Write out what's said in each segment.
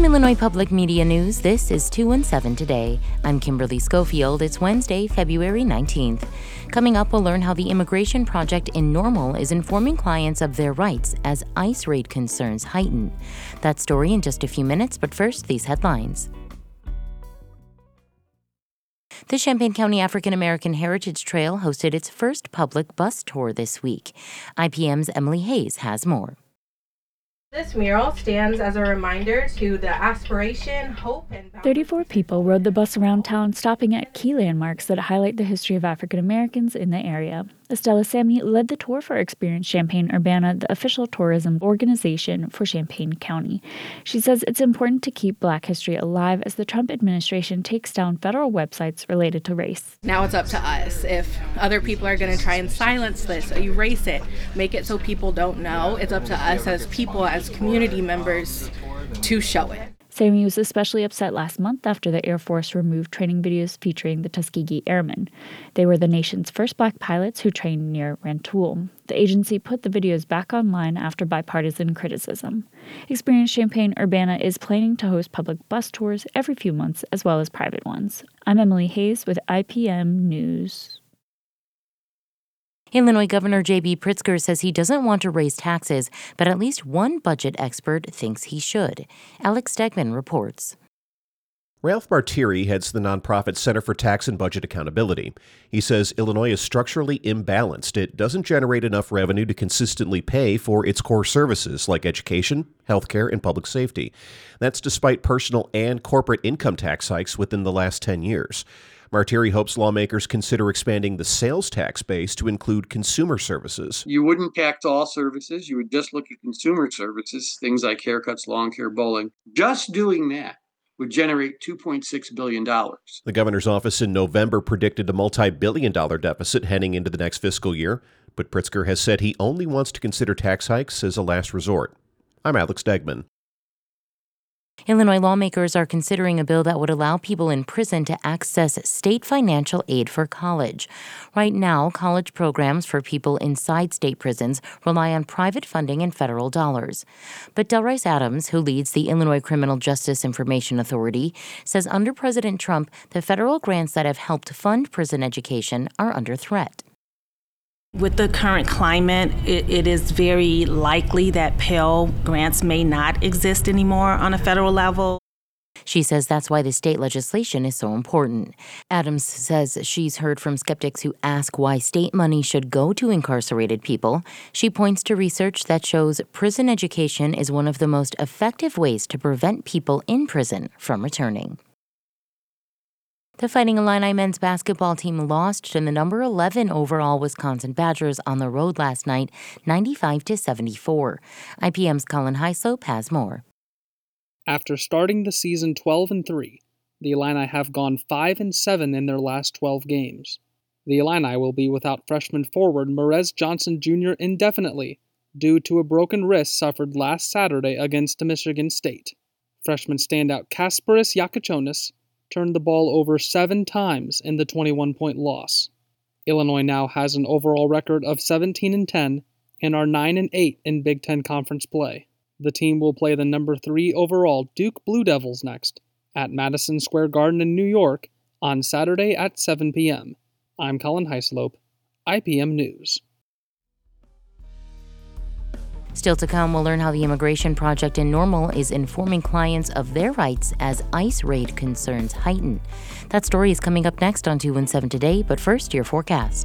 From Illinois Public Media News, this is 217 Today. I'm Kimberly Schofield. It's Wednesday, February 19th. Coming up, we'll learn how the immigration project in Normal is informing clients of their rights as ICE raid concerns heighten. That story in just a few minutes, but first, these headlines. The Champaign County African American Heritage Trail hosted its first public bus tour this week. IPM's Emily Hayes has more. This mural stands as a reminder to the aspiration, hope, and 34 people rode the bus around town, stopping at key landmarks that highlight the history of African Americans in the area. Estella Sammy led the tour for Experience Champaign-Urbana, the official tourism organization for Champaign County. She says it's important to keep Black history alive as the Trump administration takes down federal websites related to race. Now it's up to us. If other people are going to try and silence this, erase it, make it so people don't know, it's up to us as people, as community members, to show it. Sammy was especially upset last month after the Air Force removed training videos featuring the Tuskegee Airmen. They were the nation's first Black pilots who trained near Rantoul. The agency put the videos back online after bipartisan criticism. Experience Champaign-Urbana is planning to host public bus tours every few months as well as private ones. I'm Emily Hayes with IPM News. Illinois Governor J.B. Pritzker says he doesn't want to raise taxes, but at least one budget expert thinks he should. Alex Stegman reports. Ralph Martiri heads the nonprofit Center for Tax and Budget Accountability. He says Illinois is structurally imbalanced. It doesn't generate enough revenue to consistently pay for its core services like education, healthcare, and public safety. That's despite personal and corporate income tax hikes within the last 10 years. Martiri hopes lawmakers consider expanding the sales tax base to include consumer services. You wouldn't tax all services. You would just look at consumer services, things like haircuts, lawn care, bowling. Just doing that would generate $2.6 billion. The governor's office in November predicted a multi-billion-dollar deficit heading into the next fiscal year, but Pritzker has said he only wants to consider tax hikes as a last resort. I'm Alex Stegman. Illinois lawmakers are considering a bill that would allow people in prison to access state financial aid for college. Right now, college programs for people inside state prisons rely on private funding and federal dollars. But Delrice Adams, who leads the Illinois Criminal Justice Information Authority, says under President Trump, the federal grants that have helped fund prison education are under threat. With the current climate, it is very likely that Pell grants may not exist anymore on a federal level. She says that's why the state legislation is so important. Adams says she's heard from skeptics who ask why state money should go to incarcerated people. She points to research that shows prison education is one of the most effective ways to prevent people in prison from returning. The Fighting Illini men's basketball team lost to the number 11 overall Wisconsin Badgers on the road last night, 95-74. IPM's Colin Hyslop has more. After starting the season 12-3, the Illini have gone 5-7 in their last 12 games. The Illini will be without freshman forward Marez Johnson Jr. indefinitely due to a broken wrist suffered last Saturday against Michigan State. Freshman standout Kasparis Yakuchonis turned the ball over 7 times in the 21-point loss. Illinois now has an overall record of 17-10 and are 9-8 in Big Ten Conference play. The team will play the number 3 overall Duke Blue Devils next at Madison Square Garden in New York on Saturday at 7 p.m. I'm Colin Hyslop, IPM News. Still to come, we'll learn how the immigration project in Normal is informing clients of their rights as ICE raid concerns heighten. That story is coming up next on 217 Today, but first, your forecast.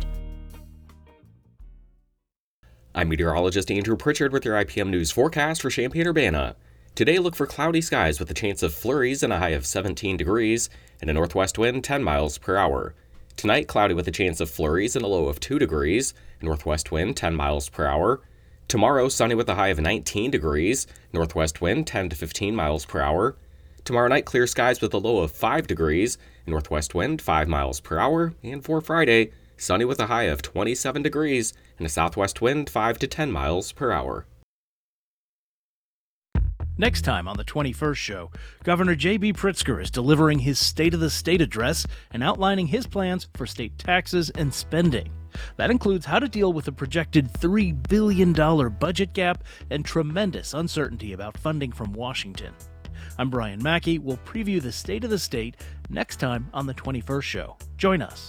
I'm meteorologist Andrew Pritchard with your IPM News forecast for Champaign-Urbana. Today, look for cloudy skies with a chance of flurries and a high of 17 degrees and a northwest wind 10 miles per hour. Tonight, cloudy with a chance of flurries and a low of 2 degrees, northwest wind 10 miles per hour. Tomorrow, sunny with a high of 19 degrees, northwest wind 10 to 15 miles per hour. Tomorrow night, clear skies with a low of 5 degrees, northwest wind 5 miles per hour. And for Friday, sunny with a high of 27 degrees and a southwest wind 5 to 10 miles per hour. Next time on the 21st show, Governor J.B. Pritzker is delivering his State of the State address and outlining his plans for state taxes and spending. That includes how to deal with a projected $3 billion budget gap and tremendous uncertainty about funding from Washington. I'm Brian Mackey. We'll preview the state of the state next time on The 21st Show. Join us.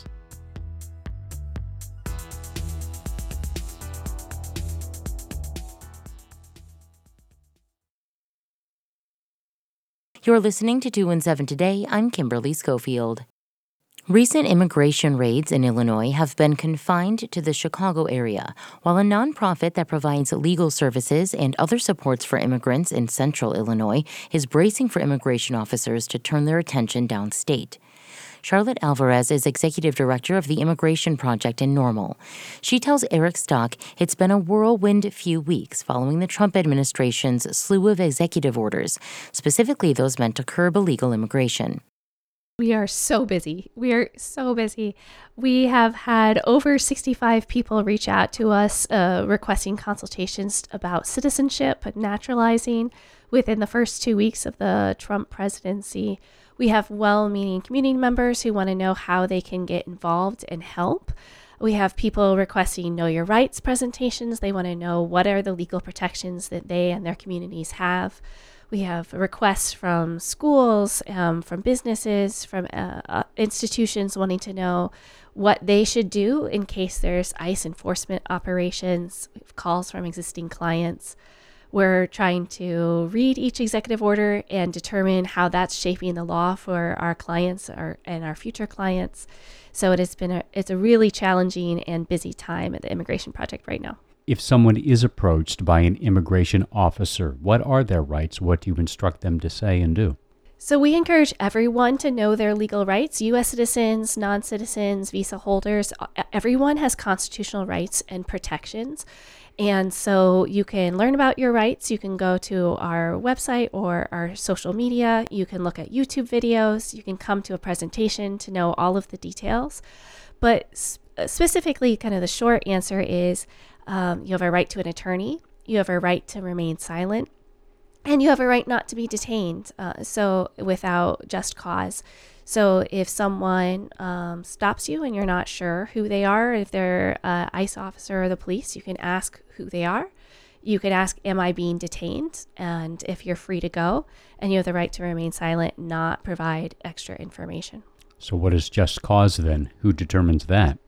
You're listening to 2 and 7 Today. I'm Kimberly Schofield. Recent immigration raids in Illinois have been confined to the Chicago area, while a nonprofit that provides legal services and other supports for immigrants in central Illinois is bracing for immigration officers to turn their attention downstate. Charlotte Alvarez is executive director of the Immigration Project in Normal. She tells Eric Stock it's been a whirlwind few weeks following the Trump administration's slew of executive orders, specifically those meant to curb illegal immigration. We are so busy. We are so busy. We have had over 65 people reach out to us requesting consultations about citizenship and naturalizing within the first 2 weeks of the Trump presidency. We have well-meaning community members who want to know how they can get involved and help. We have people requesting Know Your Rights presentations. They want to know what are the legal protections that they and their communities have. We have requests from schools, from businesses, from institutions wanting to know what they should do in case there's ICE enforcement operations. We have calls from existing clients. We're trying to read each executive order and determine how that's shaping the law for our clients and our future clients. So it's a really challenging and busy time at the Immigration Project right now. If someone is approached by an immigration officer, what are their rights? What do you instruct them to say and do? So we encourage everyone to know their legal rights. U.S. citizens, non-citizens, visa holders, everyone has constitutional rights and protections. And so you can learn about your rights. You can go to our website or our social media. You can look at YouTube videos. You can come to a presentation to know all of the details. But specifically, kind of the short answer is you have a right to an attorney. You have a right to remain silent. And you have a right not to be detained, so without just cause. So if someone stops you and you're not sure who they are, if they're an ICE officer or the police, you can ask who they are. You could ask, am I being detained? And if you're free to go, and you have the right to remain silent, not provide extra information. So what is just cause then? Who determines that?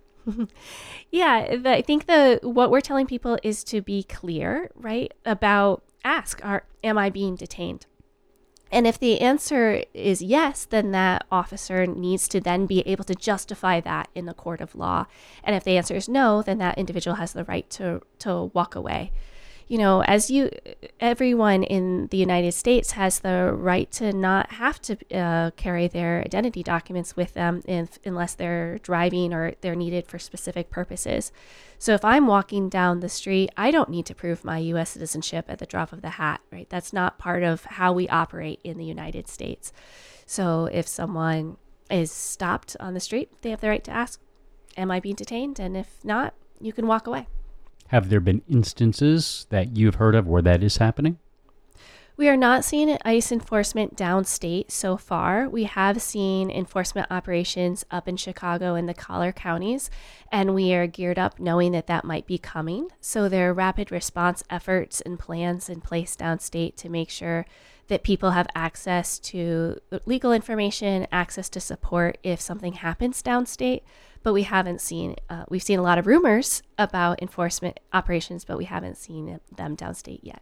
Yeah, I think what we're telling people is to be clear, right, about am I being detained? And if the answer is yes, then that officer needs to then be able to justify that in the court of law. And if the answer is no, then that individual has the right to walk away. You know, everyone in the United States has the right to not have to carry their identity documents with them unless they're driving or they're needed for specific purposes. So if I'm walking down the street, I don't need to prove my U.S. citizenship at the drop of the hat, right? That's not part of how we operate in the United States. So if someone is stopped on the street, they have the right to ask, am I being detained? And if not, you can walk away. Have there been instances that you've heard of where that is happening? We are not seeing ICE enforcement downstate so far. We have seen enforcement operations up in Chicago and the collar counties, and we are geared up knowing that that might be coming. So there are rapid response efforts and plans in place downstate to make sure that people have access to legal information, access to support if something happens downstate. But we haven't seen, we've seen a lot of rumors about enforcement operations, but we haven't seen them downstate yet.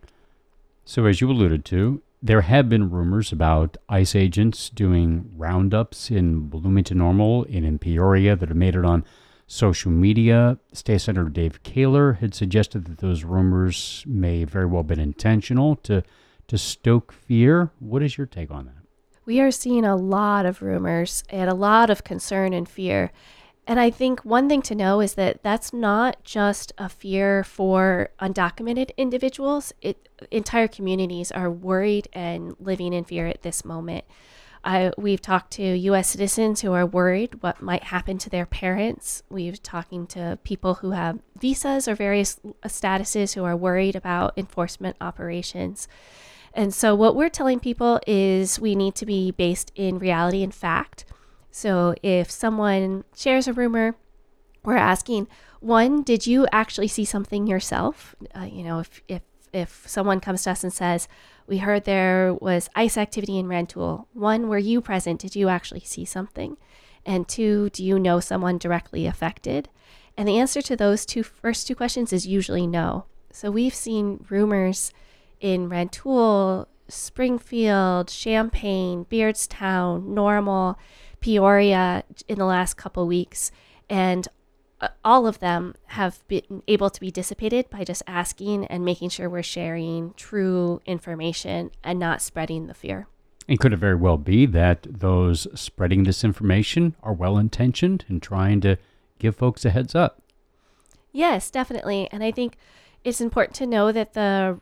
So as you alluded to, there have been rumors about ICE agents doing roundups in Bloomington Normal and in Peoria that have made it on social media. State Senator Dave Kaler had suggested that those rumors may very well have been intentional to stoke fear. What is your take on that? We are seeing a lot of rumors and a lot of concern and fear. And I think one thing to know is that that's not just a fear for undocumented individuals. Entire communities are worried and living in fear at this moment. We've talked to U.S. citizens who are worried what might happen to their parents. We've talking to people who have visas or various statuses who are worried about enforcement operations. And so what we're telling people is we need to be based in reality and fact. So if someone shares a rumor, we're asking, one, did you actually see something yourself? If if someone comes to us and says, we heard there was ICE activity in Rantoul, 1, were you present? Did you actually see something? And 2, do you know someone directly affected? And the answer to those first two questions is usually no. So we've seen rumors in Rantoul, Springfield, Champaign, Beardstown, Normal, Peoria in the last couple weeks. And all of them have been able to be dissipated by just asking and making sure we're sharing true information and not spreading the fear. And could it very well be that those spreading this information are well-intentioned and trying to give folks a heads up? Yes, definitely. And I think it's important to know that the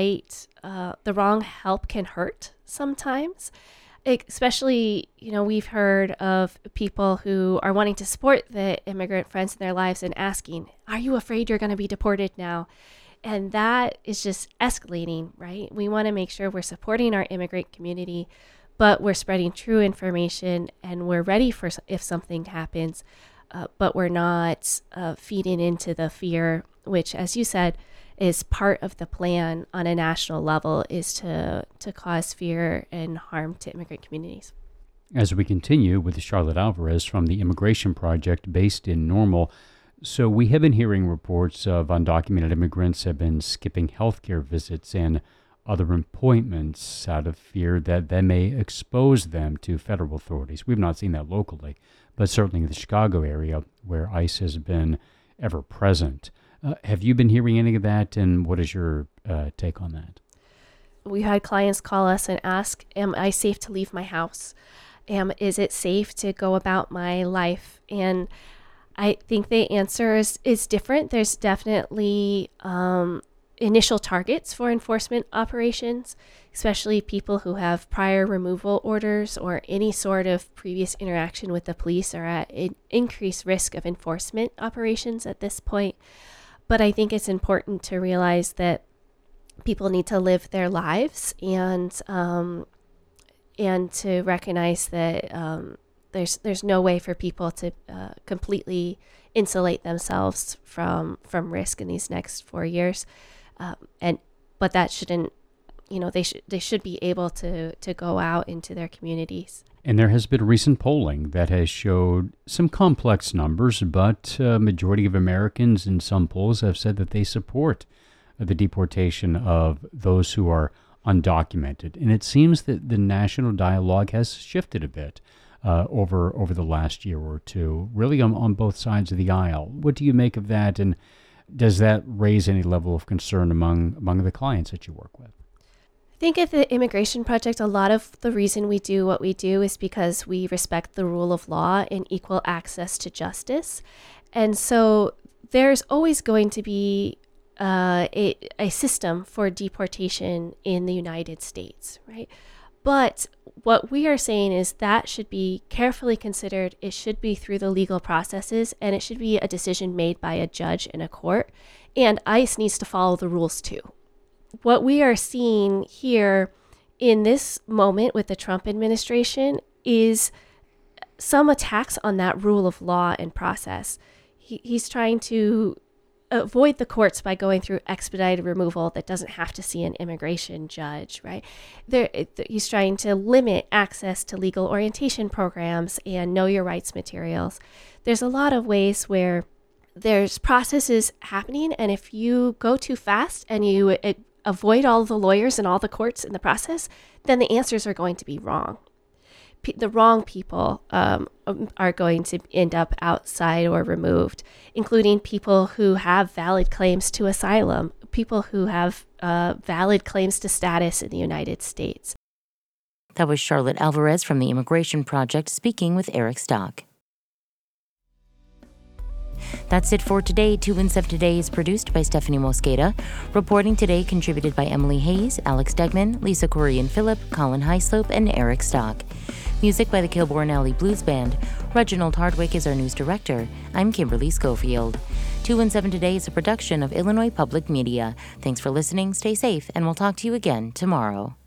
wrong help can hurt sometimes. Especially, we've heard of people who are wanting to support the immigrant friends in their lives and asking, are you afraid you're going to be deported now? And that is just escalating, right? We want to make sure we're supporting our immigrant community, but we're spreading true information and we're ready for if something happens, but we're not feeding into the fear, which, as you said, is part of the plan on a national level, is to cause fear and harm to immigrant communities. As we continue with Charlotte Alvarez from the Immigration Project based in Normal, so we have been hearing reports of undocumented immigrants have been skipping healthcare visits and other appointments out of fear that they may expose them to federal authorities. We've not seen that locally, but certainly in the Chicago area where ICE has been ever present. Have you been hearing any of that, and what is your take on that? We had clients call us and ask, am I safe to leave my house? Is it safe to go about my life? And I think the answer is different. There's definitely initial targets for enforcement operations, especially people who have prior removal orders or any sort of previous interaction with the police are at an increased risk of enforcement operations at this point. But I think it's important to realize that people need to live their lives and to recognize that there's no way for people to completely insulate themselves from risk in these next 4 years. But that shouldn't, they should be able to go out into their communities. And there has been recent polling that has showed some complex numbers, but a majority of Americans in some polls have said that they support the deportation of those who are undocumented. And it seems that the national dialogue has shifted a bit over the last year or two, really on both sides of the aisle. What do you make of that, and does that raise any level of concern among the clients that you work with? I think at the Immigration Project, a lot of the reason we do what we do is because we respect the rule of law and equal access to justice. And so there's always going to be a system for deportation in the United States, right? But what we are saying is that should be carefully considered. It should be through the legal processes, and it should be a decision made by a judge in a court. And ICE needs to follow the rules too. What we are seeing here in this moment with the Trump administration is some attacks on that rule of law and process. He's trying to avoid the courts by going through expedited removal that doesn't have to see an immigration judge, right? He's trying to limit access to legal orientation programs and know your rights materials. There's a lot of ways where there's processes happening, and if you go too fast and you avoid all the lawyers and all the courts in the process, then the answers are going to be wrong. The wrong people are going to end up outside or removed, including people who have valid claims to asylum, people who have valid claims to status in the United States. That was Charlotte Alvarez from the Immigration Project speaking with Eric Stock. That's it for today. 2 in 7 Today is produced by Stephanie Mosqueda. Reporting today contributed by Emily Hayes, Alex Degman, Lisa Corrigan-Phillip, Colin Highslope, and Eric Stock. Music by the Kilbourne Alley Blues Band. Reginald Hardwick is our news director. I'm Kimberly Schofield. 2 in 7 Today is a production of Illinois Public Media. Thanks for listening, stay safe, and we'll talk to you again tomorrow.